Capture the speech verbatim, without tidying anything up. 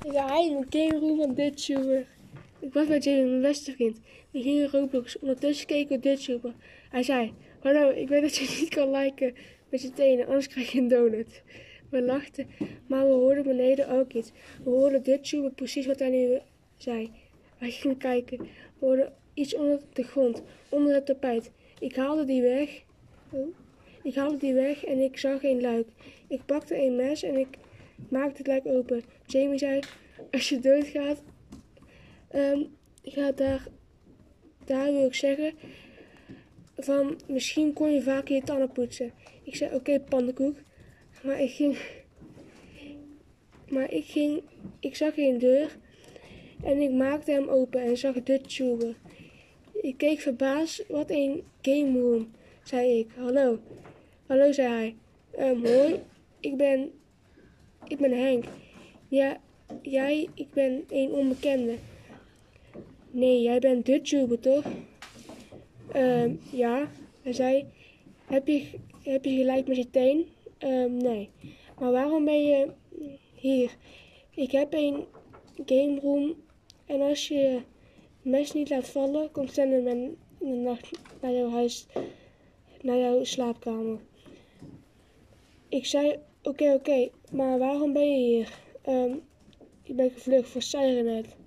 Ja, hij in de game room van DutchTuber. Ik was bij Jamie, mijn beste vriend. We gingen Roblox. Ondertussen keken we DutchTuber. Hij zei, hallo, ik weet dat je niet kan liken met je tenen, anders krijg je een donut. We lachten, maar we hoorden beneden ook iets. We hoorden DutchTuber precies wat hij nu zei. Wij gingen kijken. We hoorden iets onder de grond, onder het tapijt. Ik haalde die weg. Ik haalde die weg en ik zag geen luik. Ik pakte een mes en ik maakte het luik open. Jamie zei, als je doodgaat, um, ga daar, daar wil ik zeggen, van misschien kon je vaker je tanden poetsen. Ik zei, oké, okay, pannenkoek. Maar ik ging, maar ik ging, ik zag geen deur en ik maakte hem open en zag DutchTuber. Ik keek verbaasd, wat een game room, zei ik. Hallo, hallo, zei hij. Um, hoi, ik ben, ik ben Henk. Ja, jij, ik ben een onbekende. Nee, jij bent DutchTuber, toch? Um, ja, hij zei, heb je, heb je gelijk met je teen? Um, nee. Maar waarom ben je hier? Ik heb een game room en als je mes niet laat vallen, komt Slenderman in de nacht naar jouw huis, naar jouw slaapkamer. Ik zei, oké, okay, oké, okay, maar waarom ben je hier? Um, ik ben gevlucht voor Sirenet.